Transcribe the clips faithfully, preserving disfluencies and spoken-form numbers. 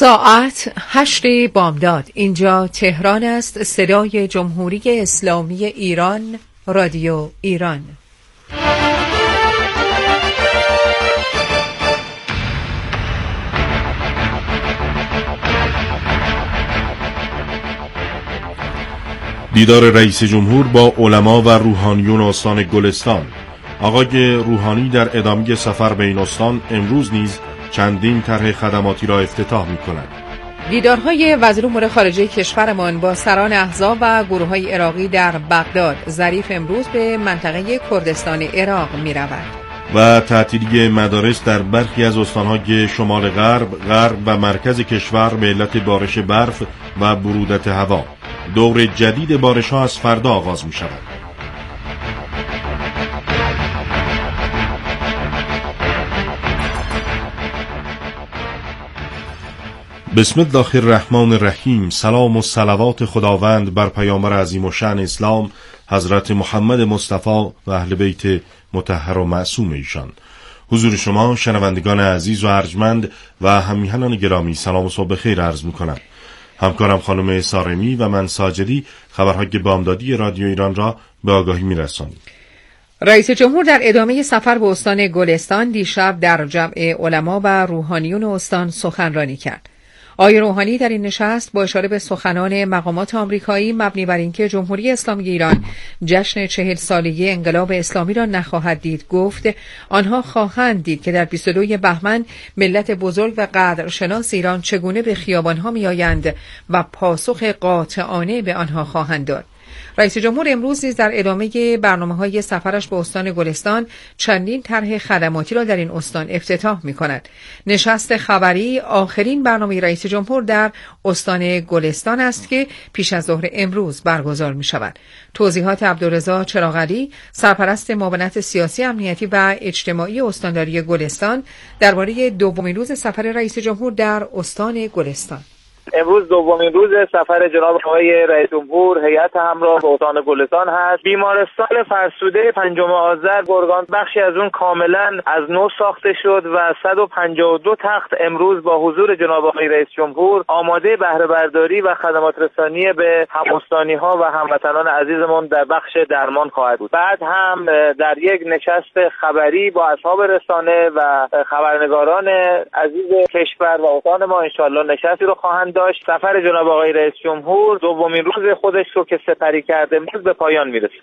ساعت هشت بامداد. اینجا تهران است. صدای جمهوری اسلامی ایران، رادیو ایران. دیدار رئیس جمهور با علما و روحانیون استان گلستان. آقای روحانی در ادامه سفر به این استان امروز نیز چندین طرح خدماتی را افتتاح می‌کنند. دیدارهای وزیر امور خارجه کشورمان با سران احزاب و گروه‌های عراقی در بغداد. ظریف امروز به منطقه کردستان عراق می‌رود. و تعطیلی مدارس در برخی از استان‌های شمال غرب، غرب و مرکز کشور به علت بارش برف و برودت هوا. دور جدید بارش‌ها از فردا آغاز می‌شود. بسم الله الرحمن الرحیم. سلام و صلوات خداوند بر پیامبر عظیم الشأن اسلام حضرت محمد مصطفی و اهل بیت مطهر و معصوم ایشان. حضور شما شنوندگان عزیز و ارجمند و هممیهنان گرامی سلام و صبح بخیر عرض می‌کنم. همکارم خانم سارمی و من ساجدی خبرهای بامدادی رادیو ایران را به آگاهی می‌رسانیم. رئیس جمهور در ادامه سفر به استان گلستان دیشب در جمع علما و روحانیون استان سخنرانی کرد. آقای روحانی در این نشست با اشاره به سخنان مقامات آمریکایی مبنی بر اینکه جمهوری اسلامی ایران جشن چهل سالگی انقلاب اسلامی را نخواهد دید گفت آنها خواهند دید که در بیست و دوم بهمن ملت بزرگ و قدرشناس ایران چگونه به خیابانها میآیند و پاسخ قاطعانه به آنها خواهند داد. رئیس جمهور امروز نیز در ادامه برنامه‌های سفرش به استان گلستان چندین طرح خدماتی را در این استان افتتاح می‌کند. نشست خبری آخرین برنامه رئیس جمهور در استان گلستان است که پیش از ظهر امروز برگزار می‌شود. توضیحات عبدالرضا چراغعلی، سرپرست معاونت سیاسی، امنیتی و اجتماعی استانداری گلستان درباره دومین روز سفر رئیس جمهور در استان گلستان. امروز دومین روز سفر جناب آقای رئیس جمهور هیئت همراه به استان گلستان هست. بیمارستان فرسوده پنجم آذر گرگان بخشی از اون کاملا از نو ساخته شد و صد و پنجاه و دو تخت امروز با حضور جناب آقای رئیس جمهور آماده بهره برداری و خدمات رسانی به هم‌استانی‌ها و هموطنان عزیزمون در بخش درمان خواهد بود. بعد هم در یک نشست خبری با اصحاب رسانه و خبرنگاران عزیز کشور و استان ما انشالله نشستی رو خواهند داشت. سفر جناب آقای رئیس جمهور دومین روز خودش رو که سپری کرده امروز به پایان میرسه.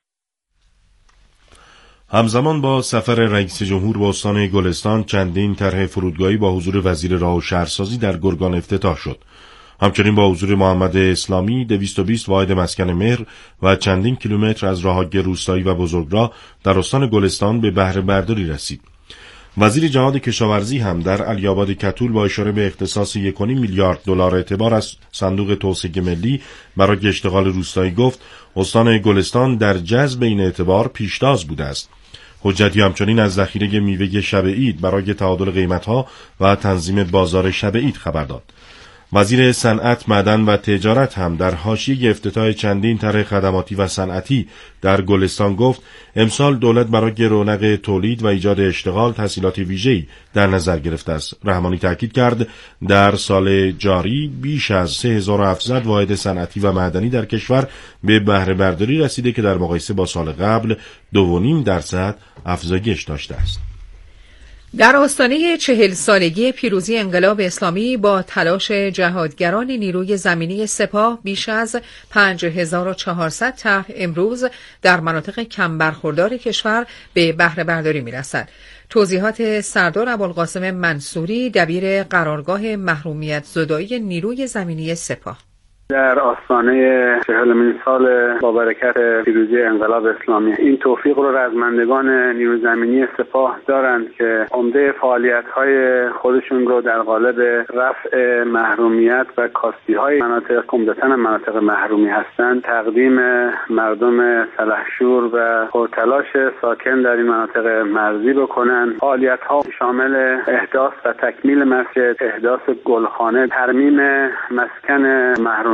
همزمان با سفر رئیس جمهور به استان گلستان چندین طرح فرودگاهی با حضور وزیر راه و شهرسازی در گرگان افتتاح شد. همچنین با حضور محمد اسلامی دویست و بیست واحد مسکن مهر و چندین کیلومتر از راههای روستایی و بزرگراه در استان گلستان به بهره برداری رسید. وزیر جهاد کشاورزی هم در علی‌آباد کتول با اشاره به اختصاص یک و نیم میلیارد دلار اعتبار از صندوق توسعه ملی برای اشتغال روستایی گفت استان گلستان در جذب این اعتبار پیشتاز بوده است. حجتی همچنین از ذخیره میوه شب عید برای تعادل قیمت‌ها و تنظیم بازار شب عید خبر داد. وزیر صنعت، معدن و تجارت هم در حاشیه افتتاح چندین طرح خدماتی و صنعتی در گلستان گفت امسال دولت برای رونق تولید و ایجاد اشتغال تسهیلات ویژه‌ای در نظر گرفته است. رحمانی تاکید کرد در سال جاری بیش از سه هزار و هفتصد واحد صنعتی و معدنی در کشور به بهره برداری رسیده که در مقایسه با سال قبل دو و نیم درصد افزایش داشته است. در آستانه چهل سالگی پیروزی انقلاب اسلامی با تلاش جهادگران نیروی زمینی سپاه بیش از پنج هزار و چهارصد طرح امروز در مناطق کم برخوردار کشور به بهره برداری می‌رسد. توضیحات سردار ابوالقاسم منصوری دبیر قرارگاه محرومیت زدایی نیروی زمینی سپاه. در آستانه چهلمین سال با برکت پیروزی انقلاب اسلامی این توفیق رو رزمندگان نیروی زمینی سپاه دارند که عمده فعالیت‌های خودشون رو در قالب رفع محرومیت و کاستی‌های مناطق عمدتاً مناطق محرومی هستند تقدیم مردم سلحشور و پرتلاش ساکن در این مناطق مرزی بکنند. فعالیت‌ها شامل احداث و تکمیل مسجد، احداث گلخانه، ترمیم مسکن محروم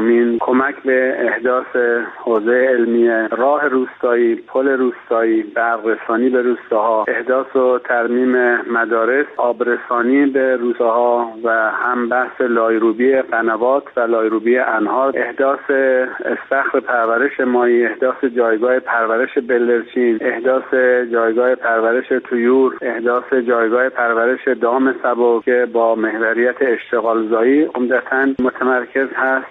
چهارمین کمک به احداث حوزه علمی راه روستایی، پل روستایی، برق‌رسانی به روستاها، احداث و ترمیم مدارس، آبرسانی به روستاها و هم بحث لایروبی قنوات و لایروبی انهار، احداث استخر پرورش ماهی، احداث جایگاه پرورش بلدرچین، احداث جایگاه پرورش طیور، احداث جایگاه پرورش دام سبو که با محوریت اشتغالزایی عمدتاً متمرکز هست.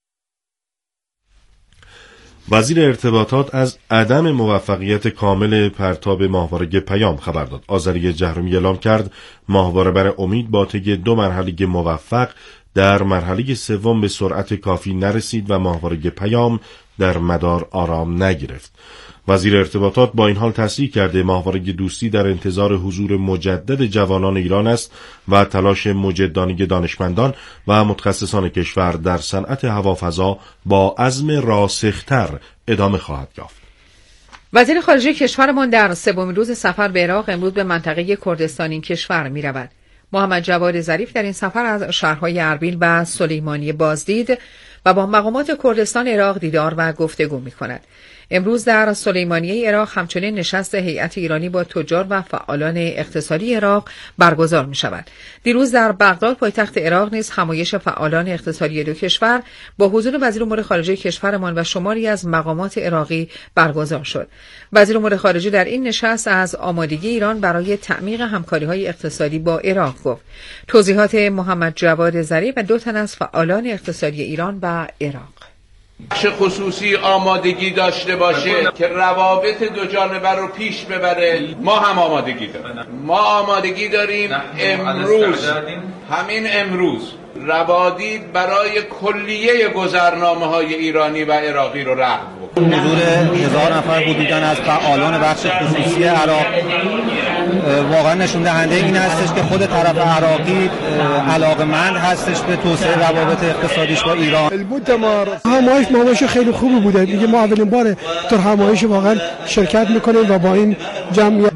وزیر ارتباطات از عدم موفقیت کامل پرتاب ماهواره پیام خبر داد. آذری جهرمی اعلام کرد ماهواره بر امید با طی دو مرحله موفق در مرحله سوم به سرعت کافی نرسید و ماهواره پیام در مدار آرام نگرفت. وزیر ارتباطات با این حال تصریح کرده ماهواره دوستی در انتظار حضور مجدد جوانان ایران است و تلاش مجدانه دانشمندان و متخصصان کشور در صنعت هوافضا با عزم راسختر ادامه خواهد یافت. وزیر خارجه کشورمان در سومین روز سفر به عراق امروز به منطقه کردستان این کشور می رود. محمد جواد ظریف در این سفر از شهرهای اربیل و سلیمانی بازدید و با مقامات کردستان عراق دیدار و گفتگو می کند. امروز در سلیمانیه عراق همچنین نشست هیئت ایرانی با تجار و فعالان اقتصادی عراق برگزار می شود. دیروز در بغداد پایتخت عراق نیز همایش فعالان اقتصادی دو کشور با حضور وزیر امور خارجه کشورمان و شماری از مقامات عراقی برگزار شد. وزیر امور خارجه در این نشست از آمادگی ایران برای تعمیق همکاری‌های اقتصادی با عراق گفت. توضیحات محمد جواد ظریف و دو تن از فعالان اقتصادی ایران و عراق. چه خصوصی آمادگی داشته باشه که روابط دو جانبه رو پیش ببره. ما هم آمادگی داریم. ما آمادگی داریم امروز، همین امروز روادید برای کلیه گذرنامه‌های ایرانی و عراقی رو رقم بکنیم. حضور هزار نفر حدوداً از فعالان بخش خصوصی عراق واقعا نشون دهنده این هستش که خود طرف عراقی علاقمند هستش به توسعه روابط اقتصادیش با ایران. همایش همایش خیلی خوبی بوده. دیگه ما اولین باره در همایش واقعا شرکت میکنیم و با این جمعیت.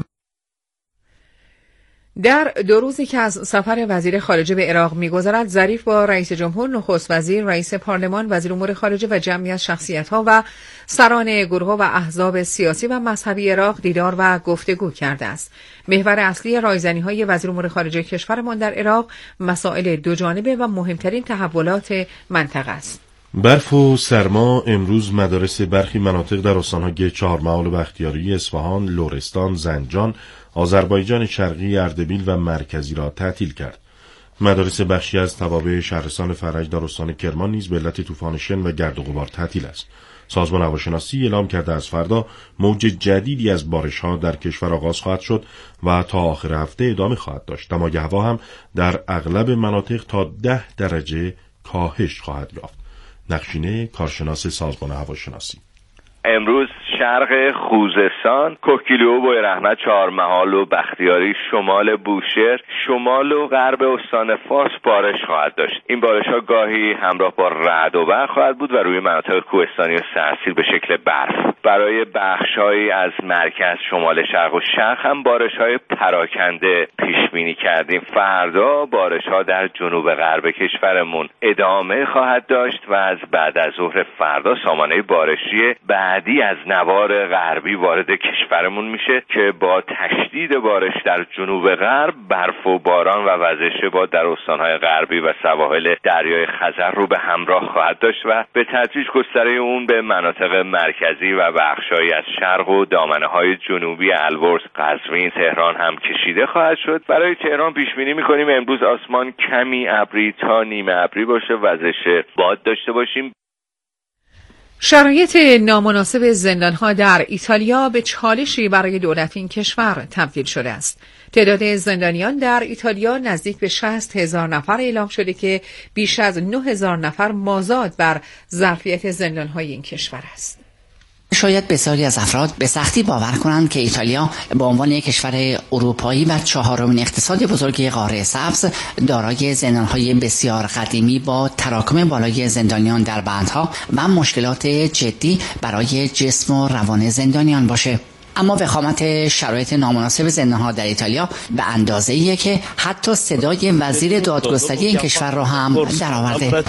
در دو روزی که از سفر وزیر خارجه به عراق می‌گذرد، ظریف با رئیس جمهور، نخست وزیر، رئیس پارلمان، وزیر امور خارجه و جمعی از شخصیت‌ها و سران گروه و احزاب سیاسی و مذهبی عراق دیدار و گفتگو کرده است. محور اصلی رایزنی‌های وزیر امور خارجه کشورمان در عراق مسائل دوجانبه و مهمترین تحولات منطقه است. برف و سرما امروز مدارس برخی مناطق در استان‌های چهارمحال و بختیاری، اصفهان، لرستان، زنجان، آذربایجان شرقی، اردبیل و مرکزی را تعطیل کرد. مدارس بخشی از توابع شهرستان فرج در استان کرمان نیز به علت طوفان شن و گرد و غبار تعطیل است. سازمان هواشناسی اعلام کرده از فردا موج جدیدی از بارش‌ها در کشور آغاز خواهد شد و تا آخر هفته ادامه خواهد داشت. دمای هوا هم در اغلب مناطق تا ده درجه کاهش خواهد یافت. نقشینه، کارشناس سازمان هواشناسی: امروز شرق خوزستان، کوکیلو، بوی رحمت، چهارمحال و بختیاری، شمال بوشهر، شمال و غرب استان فارس بارش خواهد داشت. این بارش‌ها گاهی همراه با رعد و برق خواهد بود و روی مناطق کوهستانی و سرسیر به شکل برف. برای بخش‌هایی از مرکز، شمال شرق و شرق هم بارش‌های پراکنده پیش بینی کردیم. فردا بارش‌ها در جنوب غرب کشورمون ادامه خواهد داشت و از بعد از ظهر فردا سامانه بارشی بعدی از نوار غربی وارد کشورمون میشه که با تشدید بارش در جنوب غرب، برف و باران و وزش باد در استانهای غربی و سواحل دریای خزر رو به همراه خواهد داشت و به تدریج گستره اون به مناطق مرکزی و بخشایی از شرق و دامنه‌های جنوبی البرز، قزوین، تهران هم کشیده خواهد شد. برای تهران پیش بینی می‌کنیم امروز آسمان کمی ابری تا نیمه ابری باشه، وزش باد داشته باشیم. شرایط نامناسب زندان‌ها در ایتالیا به چالشی برای دولت این کشور تبدیل شده است. تعداد زندانیان در ایتالیا نزدیک به شصت هزار نفر اعلام شده که بیش از نه هزار نفر مازاد بر ظرفیت زندان‌های این کشور است. شاید بسیاری از افراد به سختی باور کنند که ایتالیا به عنوان یک کشور اروپایی و چهارمین اقتصاد بزرگ قاره سبز دارای زندان‌های بسیار قدیمی با تراکم بالای زندانیان در بندها و مشکلات جدی برای جسم و روان زندانیان باشه. اما وخامت شرایط نامناسب زندان‌ها در ایتالیا به اندازه‌ایه که حتی صدای وزیر دادگستری این کشور را هم درآورده.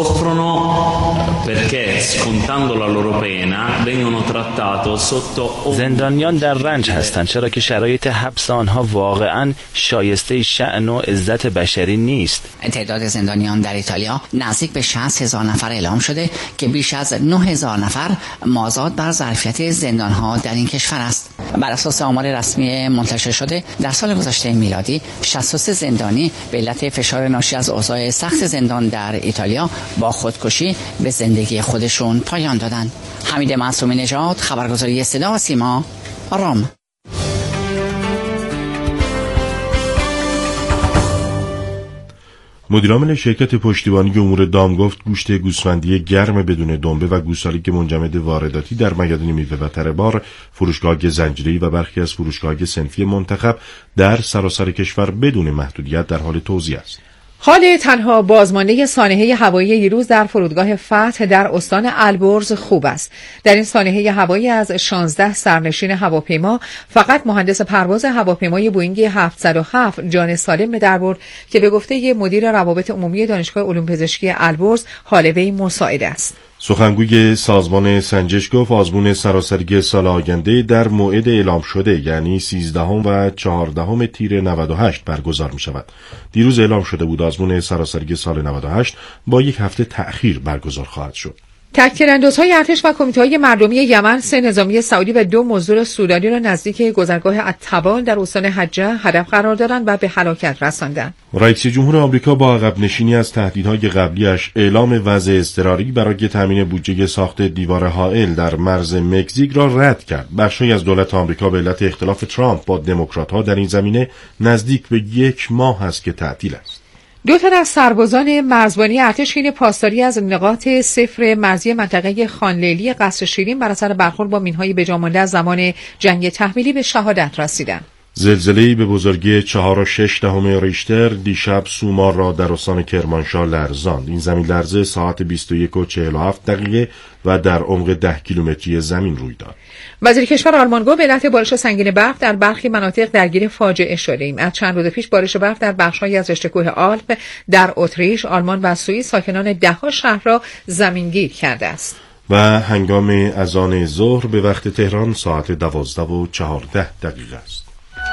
زندانیان در رنج هستند چرا که شرایط حبس آنها واقعاً شایسته شأن و عزت بشری نیست. تعداد زندانیان در ایتالیا نزدیک به شصت هزار نفر اعلام شده که بیش از نه هزار نفر مازاد بر ظرفیت زندان‌ها در این کشور است. بر اساس آمار رسمی منتشر شده در سال گذشته میلادی شصت و سه زندانی به علت فشار ناشی از اوضاع سخت زندان در ایتالیا با خودکشی به زندگی خودشون پایان دادند. حمید معصومی نژاد، خبرگزاری صدا و سیما، رام. مدیرعامل شرکت پشتیبانی امور دام گفت گوشت گوسفندی گرم بدون دنبه و گوسالیک منجمد وارداتی در میادین میوه و تره‌بار، فروشگاه زنجیره‌ای و برخی از فروشگاه صنفی منتخب در سراسر کشور بدون محدودیت در حال توزیع است. حال تنها بازمانده سانحه هوایی دیروز در فرودگاه فتح در استان البرز خوب است. در این سانحه هوایی از شانزده سرنشین هواپیما فقط مهندس پرواز هواپیمای بوئینگ هفتصد و هفت جان سالم به در برد که به گفته مدیر روابط عمومی دانشگاه علوم پزشکی البرز حال وی مساعد است. سخنگوی سازمان سنجش گفت آزمون سراسری سال آینده در موعد اعلام شده یعنی سیزدهم و چهاردهم تیر نود و هشت برگزار می شود. دیروز اعلام شده بود آزمون سراسری سال نود و هشت با یک هفته تأخیر برگزار خواهد شد. تک‌تیراندازهای ارتش و کمیته‌های مردمی یمن سه نظامی سعودی و دو مزدور سودانی را نزدیک گذرگاه التبال در استان حجه هدف قرار دادند و به هلاکت رساندند. رئیس جمهور آمریکا با عقب نشینی از تهدیدهای قبلیش اعلام وضع اضطراری برای تامین بودجه ساخت دیوار حائل در مرز مکزیک را رد کرد. بخشی از دولت آمریکا به علت اختلاف ترامپ با دموکرات‌ها در این زمینه نزدیک به یک ماه است که تعطیل است. دو تن از سربازان مرزبانی ارتش حین پاسداری از نقاط صفر مرزی منطقه خانلیلی قصر شیرین بر اثر برخورد با مین‌های بجامانده از زمان جنگ تحمیلی به شهادت رسیدند. زلزله‌ای به بزرگی چهار و شش دهم ریشتر دیشب سومار را در استان کرمانشاه لرزاند. این زمین لرزه ساعت بیست و یک و چهل و هفت دقیقه و در عمق ده کیلومتری زمین روی داد. وزیر کشور آلمان گفت به علت بارش سنگین برف در برخی مناطق درگیر فاجعه شده‌ایم. از چند روز پیش بارش برف در بخش‌هایی از رشته آلپ در اتریش، آلمان و سوئیس ساکنان ده‌ها شهر را زمینگیر کرده است. و هنگام اذان ظهر به وقت تهران ساعت دوازده و چهارده دقیقه است.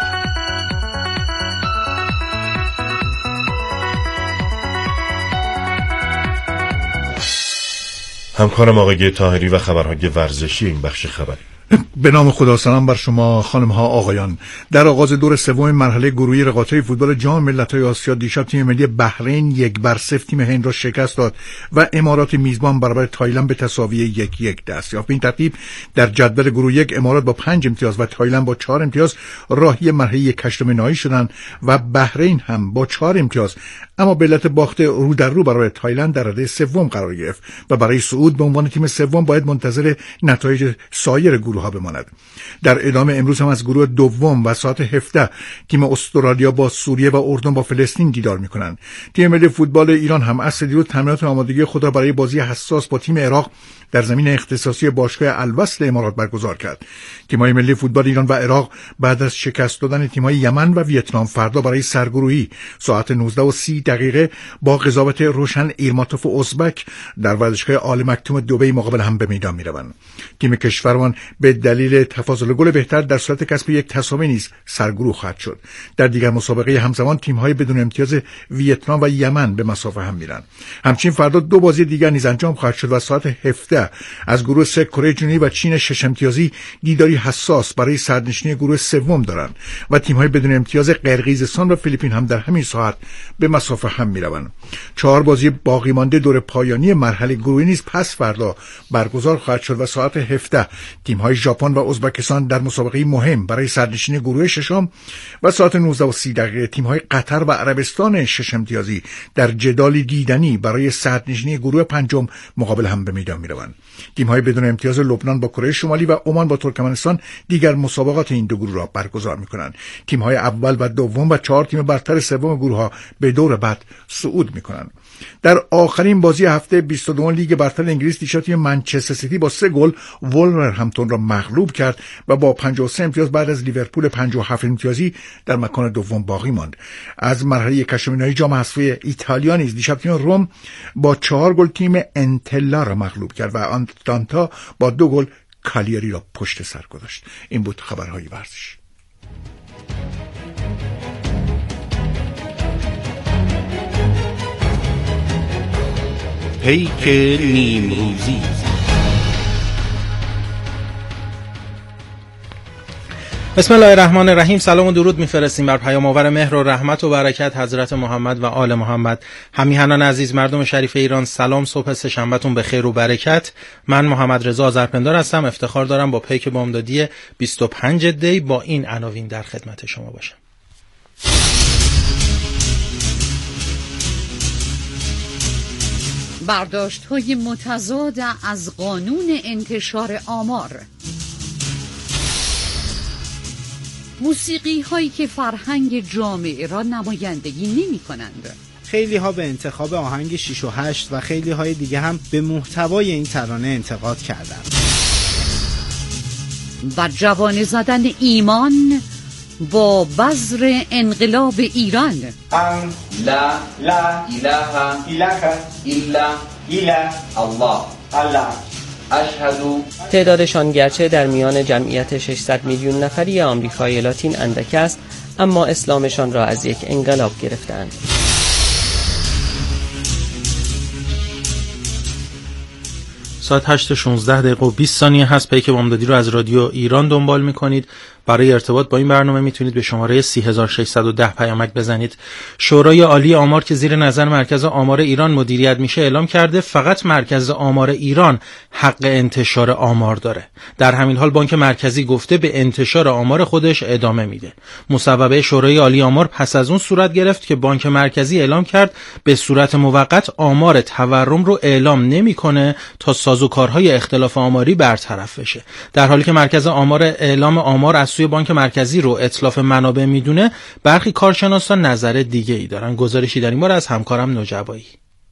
همکارم آقای طاهری و خبرهای ورزشی این بخش خبری. به نام خدا، سلام بر شما خانم ها آقایان. در آغاز دور سوم مرحله گروهی رقابت‌های فوتبال جام ملت‌های آسیا دیشب تیم ملی بحرین یک بر صفر تیم هند را شکست داد و امارات میزبان برابر تایلند به تساوی یک یک دست یافت. به این ترتیب در جدول گروه یک امارات با پنج امتیاز و تایلند با چهار امتیاز راهی مرحله هشتم نهایی شدند و بحرین هم با چهار امتیاز اما به علت باخت رو در رو برای تایلند در رده سوم قرار گرفت و برای صعود به عنوان تیم سوم باید منتظر نتایج سایر گروه ها بماند. در ادامه امروز هم از گروه دوم و ساعت هفده تیم استرالیا با سوریه و اردن با فلسطین دیدار می‌کنند. تیم ملی فوتبال ایران هم از دیروز تمرینات آمادگی خود را برای بازی حساس با تیم عراق در زمین اختصاصی باشگاه الوصل امارات برگزار کرد. تیم‌های ملی فوتبال ایران و عراق بعد از شکست دادن تیم‌های یمن و ویتنام فردا برای سرگروهی ساعت نوزده و سی دقیقه با قضاوت روشن ایرماتوف و ازبک در ورزشگاه آل مکتوم دبی مقابل هم به میدان می‌روند. تیم کشورمان به دلیل تفاضل گل بهتر در صورت کسب یک تساوی نیز سرگروه خواهد شد. در دیگر مسابقه همزمان تیم‌های بدون امتیاز ویتنام و یمن به مسافه هم میرن. همچنین فردا دو بازی دیگر نیز انجام خواهد شد و ساعت هفده از گروه سه کره جنوبی و چین شش امتیازی دیداری حساس برای صدرنشینی گروه سوم دارند و تیم‌های بدون امتیاز قرقیزستان و فیلیپین هم در همین ساعت به مسافه هم میروند. چهار بازی باقی مانده دور پایانی مرحله گروهی نیز پس فردا برگزار خواهد شد و ساعت هفده تیم‌های ژاپن و ازبکستان در مسابقه مهم برای صدرنشینی گروه ششم و ساعت نوزده و سی دقیقه تیم‌های قطر و عربستان شش امتیازی در جدالی دیدنی برای صدرنشینی گروه پنجم مقابل هم به میدان میروند. تیم‌های بدون امتیاز لبنان با کره شمالی و عمان با ترکمنستان دیگر مسابقات این دو گروه را برگزار می‌کنند. تیم‌های اول و دوم و چهار تیم برتر سوم گروه‌ها به دور بعد صعود می‌کنند. در آخرین بازی هفته بیست و دو لیگ برتر انگلیس دیشب تیم منچستر سیتی با سه گل وولورهمپتون را مغلوب کرد و با پنجاه و سه امتیاز بعد از لیورپول پنجاه و هفت امتیازی در مکان دوم باقی ماند. از مرحله یک هشتم نهایی جام حذفی ایتالیا نیز دیشب تیم روم با چهار گل تیم انتلا را مغلوب کرد و آتلانتا با دو گل کالیاری را پشت سر گذاشت. این بود خبرهای ورزشی. پیک نیمروزی. بسم الله الرحمن الرحیم. سلام و درود میفرستیم بر پیام آور مهر و رحمت و برکت حضرت محمد و آل محمد. همیهنان عزیز، مردم شریف ایران، سلام، صبح سه شنبهتون به خیر و برکت. من محمد رضا آذرپندار هستم. افتخار دارم با پیک بامدادی بیست و پنج دی با این عناوین در خدمت شما باشم. برداشت‌های متضاد از قانون انتشار آمار، موسیقی هایی که فرهنگ جامعه را نمایندگی نمی کنند. خیلی ها به انتخاب آهنگ شش و هشت و خیلی های دیگه هم به محتوای این ترانه انتقاد کردند. و جوانه زدن ایمان با بذر انقلاب ایران. ان لا لا اله اله الا الا الله الله اشهدو. تعدادشان گرچه در میان جمعیت ششصد میلیون نفری آمریکای لاتین اندک است، اما اسلامشان را از یک انقلاب گرفتند. ساعت هشت و شانزده دقیقه و بیست ثانیه هست. پیک بامدادی رو از رادیو ایران دنبال میکنید. برای ارتباط با این برنامه میتونید به شماره سی هزار و ششصد و ده پیامک بزنید. شورای عالی آمار که زیر نظر مرکز آمار ایران مدیریت میشه اعلام کرده فقط مرکز آمار ایران حق انتشار آمار داره. در همین حال بانک مرکزی گفته به انتشار آمار خودش ادامه میده. مصوبه شورای عالی آمار پس از اون صورت گرفت که بانک مرکزی اعلام کرد به صورت موقت آمار تورم رو اعلام نمیکنه تا سازوکارهای اختلاف آماری برطرف بشه. در حالی که مرکز آمار اعلام آمار از سوی بانک مرکزی رو اتلاف منابع میدونه، برخی کارشناسان نظر دیگه ای دارن. گزارشی در این باره از همکارم نجبایی.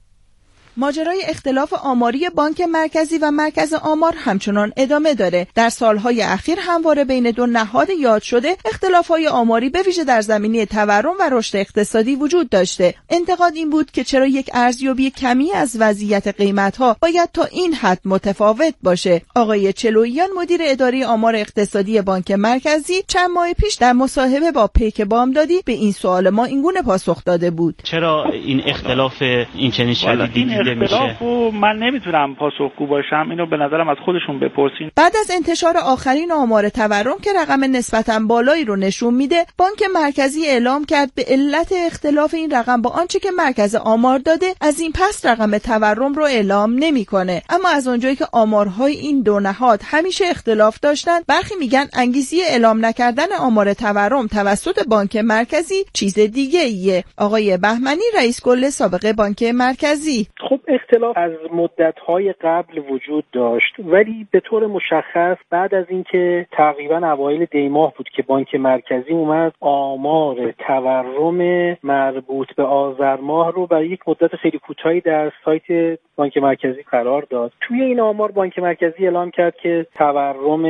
ماجرای اختلاف آماری بانک مرکزی و مرکز آمار همچنان ادامه داره. در سالهای اخیر همواره بین دو نهاد یاد شده اختلافهای آماری به ویژه در زمینه تورم و رشد اقتصادی وجود داشته. انتقاد این بود که چرا یک ارزیابی کمی از وضعیت قیمت‌ها باید تا این حد متفاوت باشه. آقای چلویان مدیر اداره آمار اقتصادی بانک مرکزی چند ماه پیش در مصاحبه با پیک بامدادی به این سوال ما اینگونه پاسخ داده بود: چرا این اختلاف این چنین شدیدی اختلافو من نمیتونم پاسخگو باشم، اینو به نظرم از خودشون بپرسین. بعد از انتشار آخرین آمار تورم که رقم نسبتاً بالایی رو نشون میده، بانک مرکزی اعلام کرد به علت اختلاف این رقم با آنچه که مرکز آمار داده، از این پس رقم تورم رو اعلام نمیکنه. اما از اونجایی که آمارهای این دو نهاد همیشه اختلاف داشتن، برخی میگن انگیزه اعلام نکردن آمار تورم توسط بانک مرکزی چیز دیگه ایه. آقای بهمنی رئیس کل سابق بانک مرکزی: خب اختلاف از مدت‌های قبل وجود داشت، ولی به طور مشخص بعد از اینکه تقریبا اوایل دی ماه بود که بانک مرکزی اومد آمار تورم مربوط به آذر ماه رو برای یک مدت خیلی کوتاهی در سایت بانک مرکزی قرار داد. توی این آمار بانک مرکزی اعلام کرد که تورم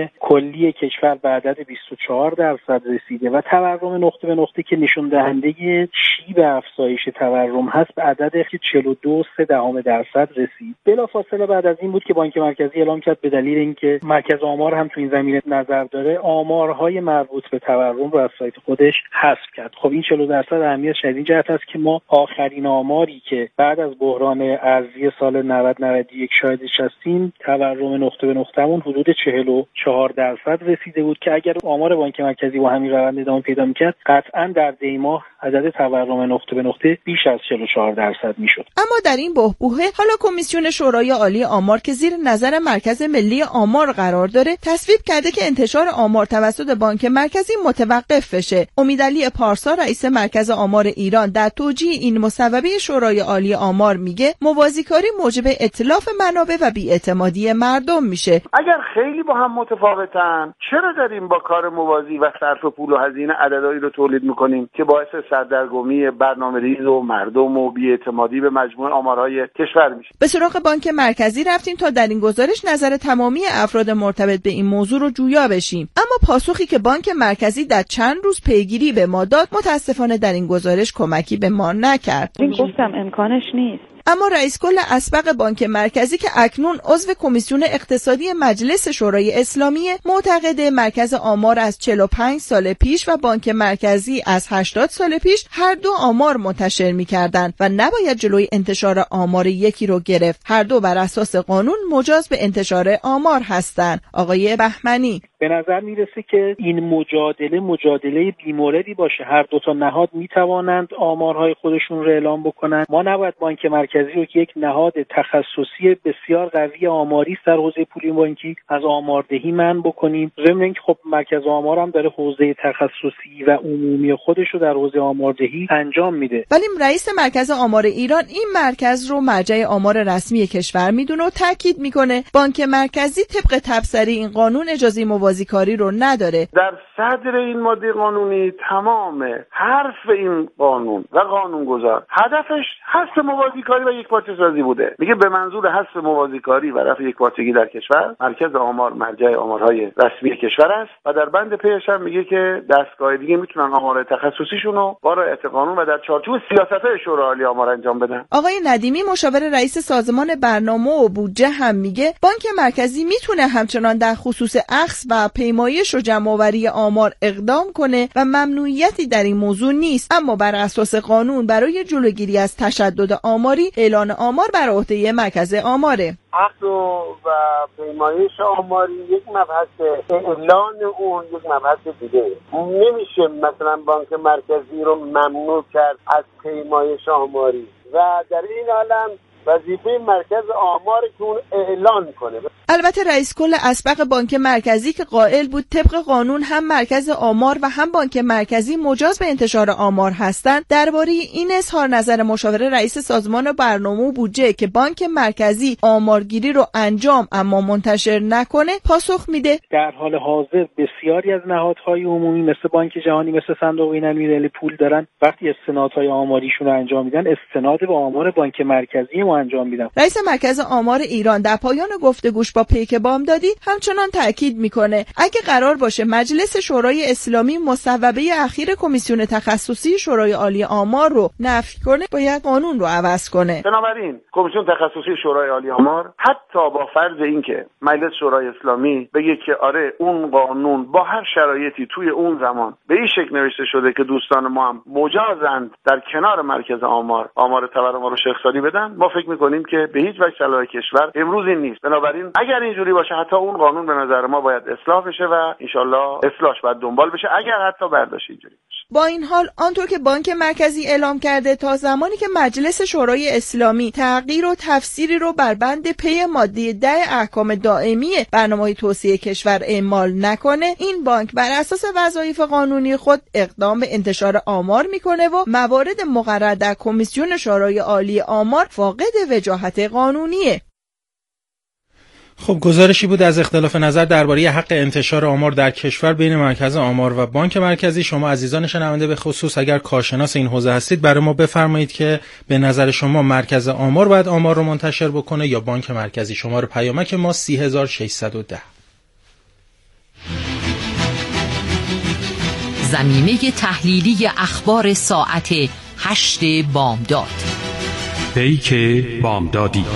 کلی کشور به عدد بیست و چهار درصد رسیده و تورم نقطه به نقطه که نشون دهنده شیب افزایش تورم هست به عدد چهل و دو و سه دهم درصد رسید. بلافاصله بعد از این بود که بانک مرکزی اعلام کرد به دلیل اینکه مرکز آمار هم تو این زمینه نظر داره، آمارهای مربوط به تورم رو از سایت خودش حذف کرد. خب این چهل درصد اهمیت شدید جهت است که ما آخرین آماری که بعد از بحران ارزی سال نود نود و یک شاهدش هستیم، تورم نقطه به نقطه‌مون حدود چهل و چهار درصد رسیده بود که اگر آمار بانک مرکزی با همین روند ادامه پیدا می‌کرد، قطعاً در دی ماه عدد تورم نقطه به نقطه بیش از چهل و چهار درصد میشد. اما در این بحبوحه حالا کمیسیون شورای عالی آمار که زیر نظر مرکز ملی آمار قرار داره تصویب کرده که انتشار آمار توسط بانک مرکزی متوقف بشه. امیدعلی پارسا رئیس مرکز آمار ایران در توجیه این مصوبه شورای عالی آمار میگه موازیکاری موجب اتلاف منابع و بی‌اعتمادی مردم میشه. اگر خیلی با هم متفاوتن، چرا داریم با کار موازی و صرف پول و هزینه عددهایی رو تولید میکنیم که باعث سردرگمی برنامه‌ریزی و مردم و بی‌اعتمادی به مجموعه آمار آمارهای کشور میشه. به سراغ بانک مرکزی رفتیم تا در این گزارش نظر تمامی افراد مرتبط به این موضوع رو جویا بشیم، اما پاسخی که بانک مرکزی در چند روز پیگیری به ما داد متاسفانه در این گزارش کمکی به ما نکرد. این گفتم امکانش نیست. اما رئیس کل اسبق بانک مرکزی که اکنون عضو کمیسیون اقتصادی مجلس شورای اسلامی معتقد مرکز آمار از چهل و پنج سال پیش و بانک مرکزی از هشتاد سال پیش هر دو آمار منتشر می‌کردند و نباید جلوی انتشار آمار یکی رو گرفت. هر دو بر اساس قانون مجاز به انتشار آمار هستند. آقای بهمنی: به نظر میرسه که این مجادله مجادله بی‌موردی باشه. هر دو تا نهاد میتوانند آمارهای خودشون رو اعلام بکنن. ما نباید بانک مرکزی رو که یک نهاد تخصصی بسیار قوی آماری است در حوزه پولی بانکی از آماردهی منع بکنیم. ضمن اینکه خب مرکز آمار هم داره حوزه تخصصی و عمومی خودش رو در حوزه آماردهی انجام میده. ولی رئیس مرکز آمار ایران این مرکز رو مرجع آمار رسمی کشور میدونه و تاکید میکنه بانک مرکزی طبق تبصره این قانون اجازه موازی کاری رو نداره. در صدر این ماده قانونی تمام حرف این قانون و قانونگذار هدفش حذف موازی کاری و یک پارچه سازی بوده. میگه به منظور حذف موازی کاری و رفع یک پارچگی در کشور مرکز آمار مرجع آمارهای رسمی کشور است و در بند پیش هم میگه که دستگاه دیگه میتونن آمار تخصصیشون رو با رعایت قانون و در چارچوب سیاست‌های شورای عالی آمار انجام بدن. آقای ندیمی مشاور رئیس سازمان برنامه و بودجه هم میگه بانک مرکزی میتونه همچنان در خصوص اخذ و پیمایش و جمع‌آوری آمار اقدام کنه و ممنوعیتی در این موضوع نیست، اما بر اساس قانون برای جلوگیری از تشدد آماری اعلان آمار بر عهده مرکز آماره. اخذ و پیمایش آماری یک مبحث، اعلان اون یک مبحث دیگه. نمیشه مثلا بانک مرکزی رو ممنوع کرد از پیمایش آماری و در این عالم وظیفه مرکز آمار که اون اعلان کنه. البته رئیس کل اسبق بانک مرکزی که قائل بود طبق قانون هم مرکز آمار و هم بانک مرکزی مجاز به انتشار آمار هستند، درباره این اظهار نظر مشاور رئیس سازمان برنامه و بودجه که بانک مرکزی آمارگیری رو انجام اما منتشر نکنه پاسخ میده. در حال حاضر بسیاری از نهادهای عمومی مثل بانک جهانی، مثل صندوق بین‌المللی پول دارن، وقتی استنادهای آماریشون رو انجام میدن استناد به آمار بانک مرکزی ما انجام میدن. رئیس مرکز آمار ایران در پایان گفتگوش با پیک بامدادی همچنان تاکید میکنه اگه قرار باشه مجلس شورای اسلامی مصوبه اخیر کمیسیون تخصصی شورای عالی آمار رو نفی کنه باید قانون رو عوض کنه. بنابراین کمیسیون تخصصی شورای عالی آمار حتی با فرض اینکه مجلس شورای اسلامی بگه که آره اون قانون با هر شرایطی توی اون زمان به این شکل نوشته شده که دوستان ما هم مجازند در کنار مرکز آمار آمار تورم و رشد اقتصادی بدن، ما فکر میکنیم که به هیچ وجه صلاح کشور امروز این نیست. بنابراین اگر اینجوری باشه حتی اون قانون به نظر ما باید اصلاح بشه و انشالله اصلاحش باید دنبال بشه اگر حتی برداشت اینجوری باشه. با این حال آنطور که بانک مرکزی اعلام کرده تا زمانی که مجلس شورای اسلامی تغییر و تفسیری رو بر بند پی ماده ده احکام دائمی برنامه توسعه کشور اعمال نکنه، این بانک بر اساس وظایف قانونی خود اقدام به انتشار آمار میکنه و موارد مقرر در کمیسیون شورای عالی آمار فاقد وجاهت قانونیه. خب گزارشی بود از اختلاف نظر درباره حق انتشار آمار در کشور بین مرکز آمار و بانک مرکزی. شما عزیزان شنونده به خصوص اگر کارشناس این حوزه هستید برای ما بفرمایید که به نظر شما مرکز آمار باید آمار رو منتشر بکنه یا بانک مرکزی؟ شماره پیامک ما سه هزار و ششصد و ده. زمینه تحلیلی اخبار ساعت هشت بامداد. پیک بامدادی.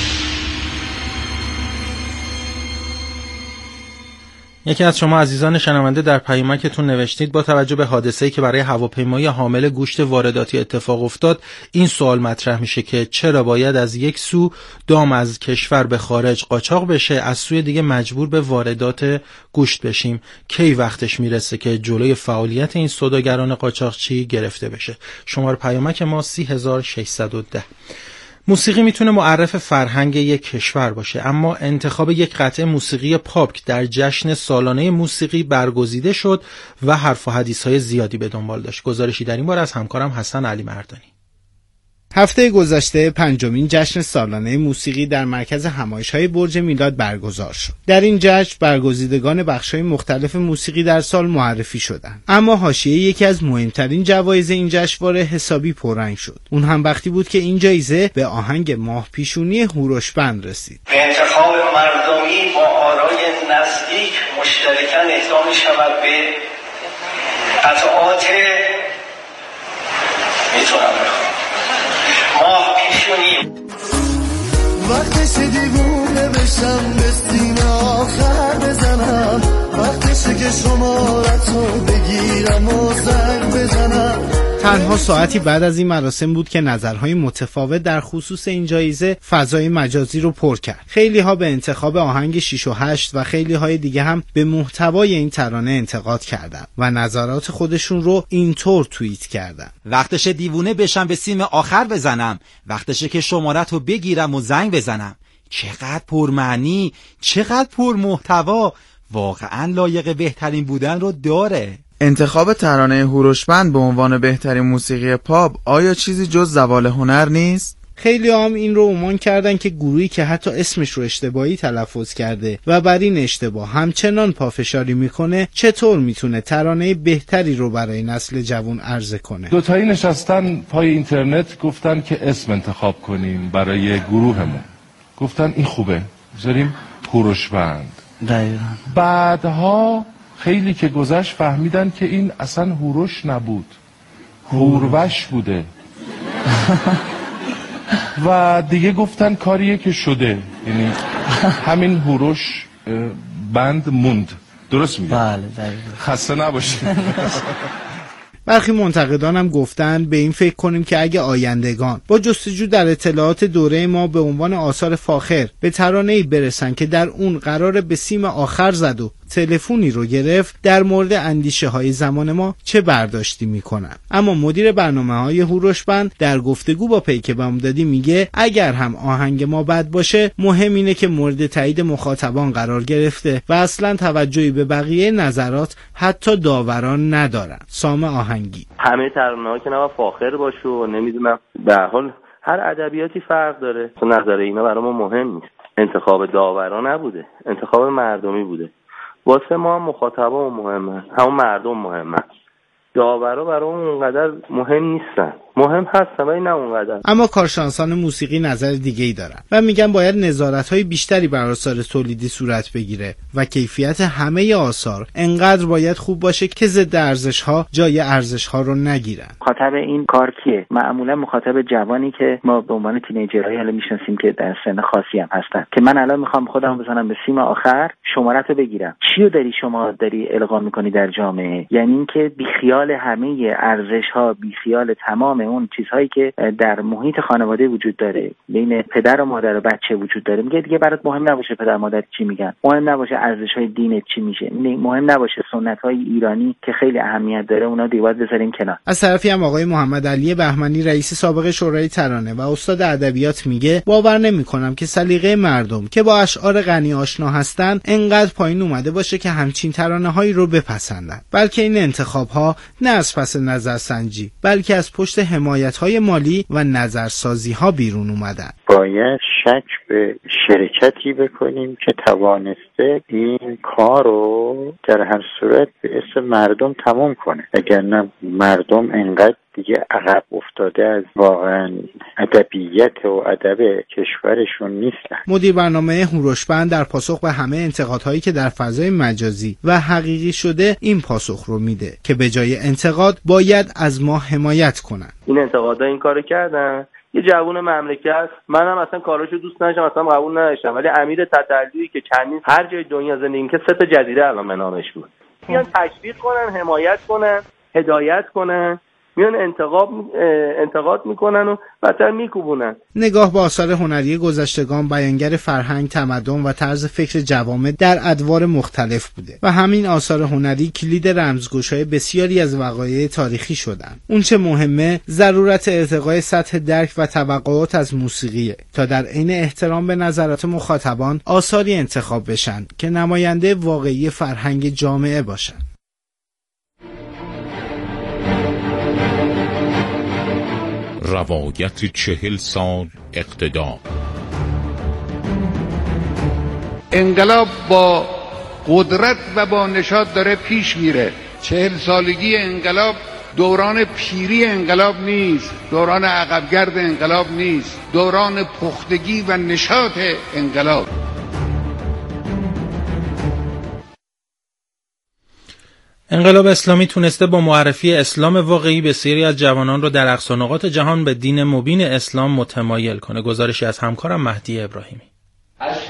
یکی از شما عزیزان شنونده در پیامکتون نوشتید با توجه به حادثه‌ای که برای هواپیمای حامل گوشت وارداتی اتفاق افتاد این سوال مطرح میشه که چرا باید از یک سو دام از کشور به خارج قاچاق بشه، از سوی دیگه مجبور به واردات گوشت بشیم؟ کی وقتش میرسه که جلوی فعالیت این سوداگران قاچاقچی گرفته بشه؟ شماره پیامک ما سه هزار و ششصد و ده. موسیقی میتونه معرف فرهنگ یک کشور باشه، اما انتخاب یک قطعه موسیقی پاپ در جشن سالانه موسیقی برگزیده شد و حرف و حدیث های زیادی به دنبال داشت. گزارشی در این باره از همکارم حسن علی مردانی. هفته گذشته پنجمین جشن سالانه موسیقی در مرکز همایش‌های برج میلاد برگزار شد. در این جشن برگزیدگان بخش‌های مختلف موسیقی در سال معرفی شدند. اما حاشیه یکی از مهمترین جوایز این جشنواره حسابی پررنگ شد. اون هم وقتی بود که این جایزه به آهنگ ماه پیشونی هوروش بند رسید. به انتخاب مردمی با آرای نزدیک مشترکاً اهدا می‌شود به قطعات میتونم ماه پیشونی. وقتش دیوونه بشم به سینه آخر بزنم، وقتشه که شمارتو بگیرم و زنگ بزنم. تنها ساعتی بعد از این مراسم بود که نظرهای متفاوت در خصوص این جایزه فضای مجازی رو پر کرد. خیلی ها به انتخاب آهنگ شش و هشت و خیلی های دیگه هم به محتوای این ترانه انتقاد کردند و نظرات خودشون رو اینطور توییت کردن: وقتشه دیوونه بشم به سیم آخر بزنم، وقتشه که شمارت رو بگیرم و زنگ بزنم. چقدر پرمعنی، چقدر پرمحتوا، واقعا لایق بهترین بودن رو داره. انتخاب ترانه هوروشبند به عنوان بهترین موسیقی پاپ آیا چیزی جز زوال هنر نیست؟ خیلی هم این رو عنوان کردن که گروهی که حتی اسمش رو اشتباهی تلفظ کرده و بر این اشتباه همچنان پافشاری میکنه چطور میتونه ترانه بهتری رو برای نسل جوان عرضه کنه. دوتایی نشستن پای اینترنت گفتن که اسم انتخاب کنیم برای گروهمون. گفتن این خوبه، بذاریم هوروشبند. دقیقاً. بعدها خیلی که گذشت فهمیدن که این اصلا هوروش نبود، هوروش بوده. و دیگه گفتن کاریه که شده، یعنی همین هوروش بند موند. درست میگم؟ بله دقیقاً. خسته نباشید. برخی منتقدان هم گفتن به این فکر کنیم که اگه آیندگان با جستجو در اطلاعات دوره ما به عنوان آثار فاخر به ترانه‌ای برسن که در اون قرار به سیم آخر زد و تلفنی رو گرفت، در مورد اندیشه های زمان ما چه برداشتی میکنن. اما مدیر برنامه های هوروش بند در گفتگو با پیک بامدادی میگه اگر هم آهنگ ما بد باشه، مهم اینه که مورد تایید مخاطبان قرار گرفته و اصلا توجهی به بقیه نظرات حتی داوران ندارن. سام آهنگی: همه ترانه‌ها که نه فاخر باشه و نمیدونم، به هر حال هر ادبیاتی فرق داره. نظر اینا برای ما مهم نیست. انتخاب داوران نبوده، انتخاب مردمی بوده. واسه ما مخاطبا مهمه، همون مردم مهمه. داورا برای اونقدر مهم نیستن، مهم هستن ولی نه اونقدر. اما کارشناسان موسیقی نظر دیگه‌ای دارن و میگن باید نظارت‌های بیشتری بر آثار تولیدی صورت بگیره و کیفیت همه آثار انقدر باید خوب باشه که ضد ارزش‌ها جای ارزش‌ها رو نگیرن. مخاطب این کار کیه؟ معمولا مخاطب جوانی که ما به عنوان تینیجرهای حالا میشناسیم که در سن خاصی هم هستن، که من الان میخوام خودم بزنم به سیم آخر، شماره‌تو بگیرم. چیو داری شما داری القا می‌کنی در جامعه؟ یعنی اینکه بیخیال همه ارزش‌ها، بیخیال تمام اون چیزهایی که در محیط خانواده وجود داره، بین پدر و مادر و بچه وجود داره. میگه دیگه برات مهم نباشه پدر مادر چی میگن، مهم نباشه ارزش‌های دینت چی میشه، مهم نباشه سنت‌های ایرانی که خیلی اهمیت داره، اونا دیگه باید بذاریم کنار. از طرفی هم آقای محمد علی بهمنی رئیس سابق شورای ترانه و استاد ادبیات میگه باور نمی‌کنم که سلیقه مردم که با اشعار غنی آشنا هستن انقدر پایین اومده باشه که همچین ترانه‌هایی رو بپسندن، بلکه این انتخاب‌ها نه از پس نظرسنجی بلکه از پشت حمایت‌های مالی و نظرسازی‌ها بیرون اومدن. باید شک به شرکتی بکنیم که توانسته این کار رو در هر صورت به اسم مردم تمام کنه، اگر نه مردم انقدر دیگه عقب افتاده از واقعا ادبیات و ادب کشورشون نیستن. مدیر برنامه هوروش بند در پاسخ به همه انتقادهایی که در فضای مجازی و حقیقی شده این پاسخ رو میده که به جای انتقاد باید از ما حمایت کنن. این انتقادا این کارو کردن. یه جوون مملکت، منم اصلا کاراشو دوست نداشتم، اصلا قبول نداشتم، ولی امیر تتلوی که چندین هر جای دنیا زندگی می‌کنه، سه تا جزیره الان به نامش بود، میان تشویق کنن، حمایت کنن، هدایت کنن، میان انتقاد انتقاد میکنن و بدتر میکوبونن. نگاه به آثار هنری گذشتگان بیانگر فرهنگ، تمدن و طرز فکر جوامع در ادوار مختلف بوده و همین آثار هنری کلید رمزگشای بسیاری از وقایع تاریخی شدن. اون چه مهمه ضرورت ارتقای سطح درک و توقعات از موسیقیه تا در عین احترام به نظرات مخاطبان آثاری انتخاب بشن که نماینده واقعی فرهنگ جامعه باشن. روایت چهل سال اقتدار. انقلاب با قدرت و با نشاط داره پیش میره. چهل سالگی انقلاب دوران پیری انقلاب نیست، دوران عقبگرد انقلاب نیست، دوران پختگی و نشاط انقلاب. انقلاب اسلامی تونسته با معرفی اسلام واقعی بسیاری از جوانان رو در اقصا نقاط جهان به دین مبین اسلام متمایل کنه. گزارشی از همکارم مهدی ابراهیمی.